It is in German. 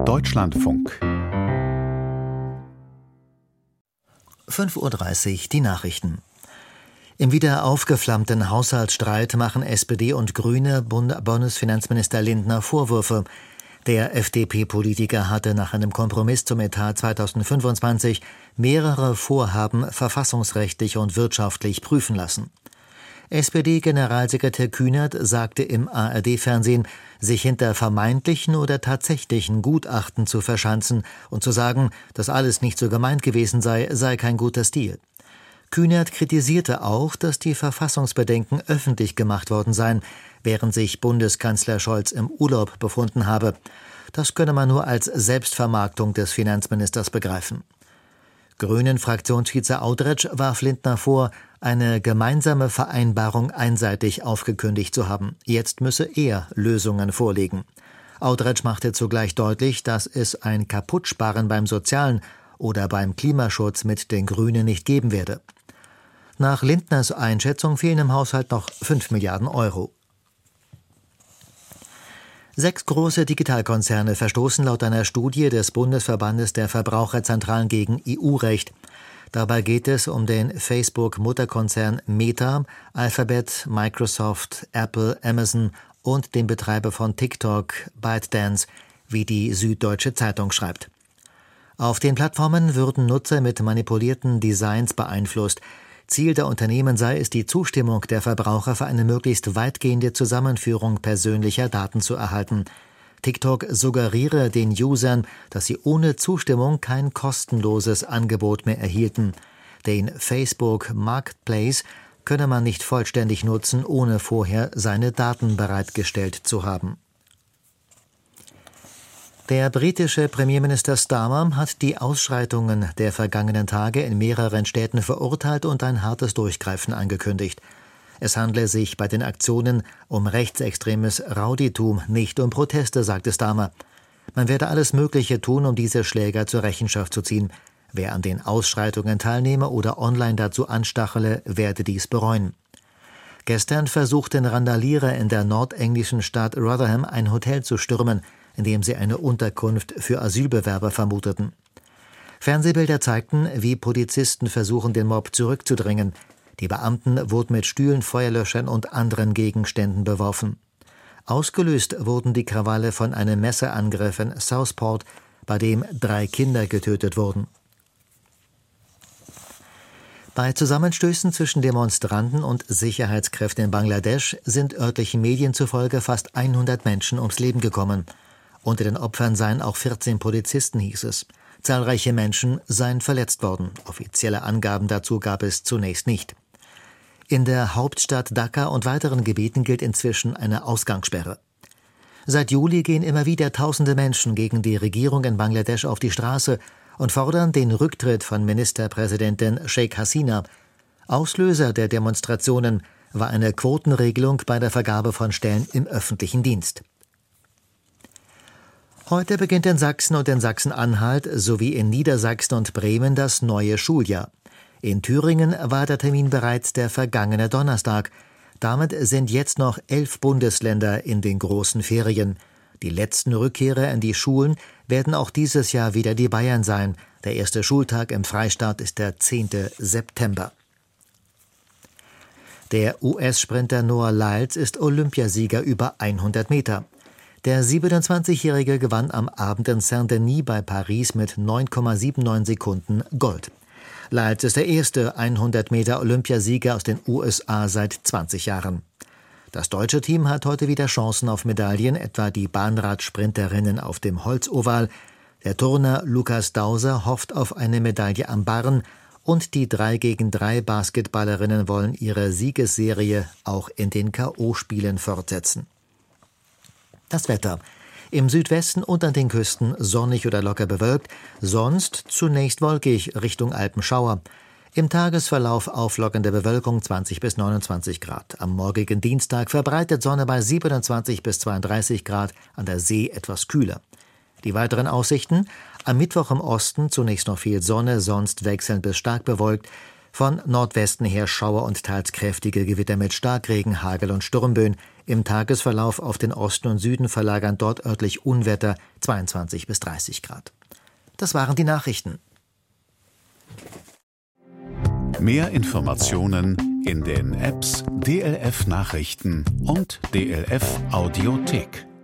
Deutschlandfunk 5:30 Uhr die Nachrichten. Im wieder aufgeflammten Haushaltsstreit machen SPD und Grüne Bundesfinanzminister Lindner Vorwürfe. Der FDP-Politiker hatte nach einem Kompromiss zum Etat 2025 mehrere Vorhaben verfassungsrechtlich und wirtschaftlich prüfen lassen. SPD-Generalsekretär Kühnert sagte im ARD-Fernsehen, sich hinter vermeintlichen oder tatsächlichen Gutachten zu verschanzen und zu sagen, dass alles nicht so gemeint gewesen sei kein guter Stil. Kühnert kritisierte auch, dass die Verfassungsbedenken öffentlich gemacht worden seien, während sich Bundeskanzler Scholz im Urlaub befunden habe. Das könne man nur als Selbstvermarktung des Finanzministers begreifen. Grünen-Fraktionsvize Audretsch warf Lindner vor, eine gemeinsame Vereinbarung einseitig aufgekündigt zu haben. Jetzt müsse er Lösungen vorlegen. Audretsch machte zugleich deutlich, dass es ein Kaputtsparen beim Sozialen oder beim Klimaschutz mit den Grünen nicht geben werde. Nach Lindners Einschätzung fehlen im Haushalt noch 5 Milliarden Euro. 6 große Digitalkonzerne verstoßen laut einer Studie des Bundesverbandes der Verbraucherzentralen gegen EU-Recht. Dabei geht es um den Facebook-Mutterkonzern Meta, Alphabet, Microsoft, Apple, Amazon und den Betreiber von TikTok, ByteDance, wie die Süddeutsche Zeitung schreibt. Auf den Plattformen würden Nutzer mit manipulierten Designs beeinflusst. Ziel der Unternehmen sei es, die Zustimmung der Verbraucher für eine möglichst weitgehende Zusammenführung persönlicher Daten zu erhalten. TikTok suggeriere den Usern, dass sie ohne Zustimmung kein kostenloses Angebot mehr erhielten. Den Facebook Marketplace könne man nicht vollständig nutzen, ohne vorher seine Daten bereitgestellt zu haben. Der britische Premierminister Starmer hat die Ausschreitungen der vergangenen Tage in mehreren Städten verurteilt und ein hartes Durchgreifen angekündigt. Es handle sich bei den Aktionen um rechtsextremes Rowdytum, nicht um Proteste, sagte Starmer. Man werde alles Mögliche tun, um diese Schläger zur Rechenschaft zu ziehen. Wer an den Ausschreitungen teilnehme oder online dazu anstachele, werde dies bereuen. Gestern versuchten Randalierer in der nordenglischen Stadt Rotherham ein Hotel zu stürmen, in dem sie eine Unterkunft für Asylbewerber vermuteten. Fernsehbilder zeigten, wie Polizisten versuchen, den Mob zurückzudrängen. Die Beamten wurden mit Stühlen, Feuerlöschern und anderen Gegenständen beworfen. Ausgelöst wurden die Krawalle von einem Messerangriff in Southport, bei dem 3 Kinder getötet wurden. Bei Zusammenstößen zwischen Demonstranten und Sicherheitskräften in Bangladesch sind örtlichen Medien zufolge fast 100 Menschen ums Leben gekommen. Unter den Opfern seien auch 14 Polizisten, hieß es. Zahlreiche Menschen seien verletzt worden. Offizielle Angaben dazu gab es zunächst nicht. In der Hauptstadt Dhaka und weiteren Gebieten gilt inzwischen eine Ausgangssperre. Seit Juli gehen immer wieder tausende Menschen gegen die Regierung in Bangladesch auf die Straße und fordern den Rücktritt von Ministerpräsidentin Sheikh Hasina. Auslöser der Demonstrationen war eine Quotenregelung bei der Vergabe von Stellen im öffentlichen Dienst. Heute beginnt in Sachsen und in Sachsen-Anhalt sowie in Niedersachsen und Bremen das neue Schuljahr. In Thüringen war der Termin bereits der vergangene Donnerstag. Damit sind jetzt noch 11 Bundesländer in den großen Ferien. Die letzten Rückkehrer in die Schulen werden auch dieses Jahr wieder die Bayern sein. Der erste Schultag im Freistaat ist der 10. September. Der US-Sprinter Noah Lyles ist Olympiasieger über 100 Meter. Der 27-Jährige gewann am Abend in Saint-Denis bei Paris mit 9,79 Sekunden Gold. Lyles ist der erste 100-Meter-Olympiasieger aus den USA seit 20 Jahren. Das deutsche Team hat heute wieder Chancen auf Medaillen, etwa die Bahnradsprinterinnen auf dem Holzoval. Der Turner Lukas Dauser hofft auf eine Medaille am Barren und die 3-gegen-3 Basketballerinnen wollen ihre Siegesserie auch in den K.O.-Spielen fortsetzen. Das Wetter. Im Südwesten und an den Küsten sonnig oder locker bewölkt, sonst zunächst wolkig Richtung Alpenschauer. Im Tagesverlauf auflockende Bewölkung 20 bis 29 Grad. Am morgigen Dienstag verbreitet Sonne bei 27 bis 32 Grad, an der See etwas kühler. Die weiteren Aussichten: am Mittwoch im Osten zunächst noch viel Sonne, sonst wechselnd bis stark bewölkt. Von Nordwesten her Schauer und teils kräftige Gewitter mit Starkregen, Hagel und Sturmböen. Im Tagesverlauf auf den Osten und Süden verlagern dort örtlich Unwetter, 22 bis 30 Grad. Das waren die Nachrichten. Mehr Informationen in den Apps DLF Nachrichten und DLF Audiothek.